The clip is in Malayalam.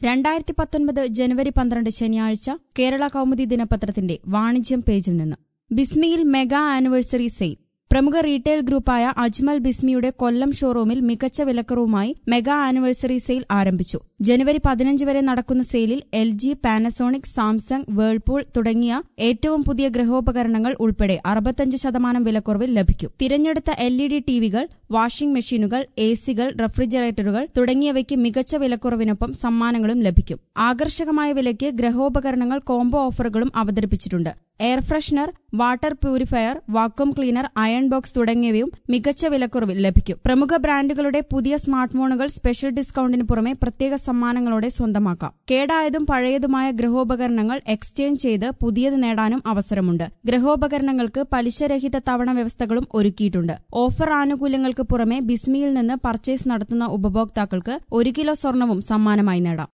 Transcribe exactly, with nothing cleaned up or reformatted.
രണ്ടായിരത്തി പത്തൊൻപത് ജനുവരി പന്ത്രണ്ട് ശനിയാഴ്ച കേരള കൗമുദി ദിനപത്രത്തിന്റെ വാണിജ്യം പേജിൽ നിന്ന് ബിസ്മിയിൽ മെഗാ ആനിവേഴ്സറി സെയിൽ. പ്രമുഖ റീറ്റെയിൽ ഗ്രൂപ്പായ അജ്മൽ ബിസ്മിയുടെ കൊല്ലം ഷോറൂമിൽ മികച്ച വിലക്കുറവുമായി മെഗാ ആനിവേഴ്സറി സെയിൽ ആരംഭിച്ചു. ജനുവരി പതിനഞ്ച് വരെ നടക്കുന്ന സെയിലിൽ L G, Panasonic, Samsung, Whirlpool തുടങ്ങിയ ഏറ്റവും പുതിയ ഗൃഹോപകരണങ്ങൾ ഉൾപ്പെടെ അറുപത്തഞ്ച് ശതമാനം വിലക്കുറവിൽ ലഭിക്കും. തിരഞ്ഞെടുത്ത എൽ ഇ ഡി ടിവികൾ, വാഷിംഗ് മെഷീനുകൾ, എ സികൾ, റെഫ്രിജറേറ്ററുകൾ തുടങ്ങിയവയ്ക്ക് മികച്ച വിലക്കുറവിനൊപ്പം സമ്മാനങ്ങളും ലഭിക്കും. ആകർഷകമായ വിലയ്ക്ക് ഗൃഹോപകരണങ്ങൾ കോംബോ ഓഫറുകളും അവതരിപ്പിച്ചിട്ടുണ്ട്. Air freshener, water purifier, vacuum cleaner, iron box തുടങ്ങിയവയും മികച്ച വിലക്കുറവിൽ ലഭിക്കും. പ്രമുഖ ബ്രാൻഡുകളുടെ പുതിയ സ്മാർട്ട് ഫോണുകൾ സ്പെഷ്യൽ ഡിസ്കൌണ്ടിന് പുറമെ പ്രത്യേക സമ്മാനങ്ങളോടെ സ്വന്തമാക്കാം. കേടായതും പഴയതുമായ ഗൃഹോപകരണങ്ങൾ എക്സ്ചേഞ്ച് ചെയ്ത് പുതിയത് നേടാനും അവസരമുണ്ട്. ഗൃഹോപകരണങ്ങൾക്ക് പലിശരഹിത തവണ വ്യവസ്ഥകളും ഒരുക്കിയിട്ടുണ്ട്. ഓഫർ ആനുകൂല്യങ്ങൾക്ക് പുറമെ ബിസ്മിയിൽ നിന്ന് പർച്ചേസ് നടത്തുന്ന ഉപഭോക്താക്കൾക്ക് ഒരു കിലോ സ്വർണവും സമ്മാനമായി നേടാം.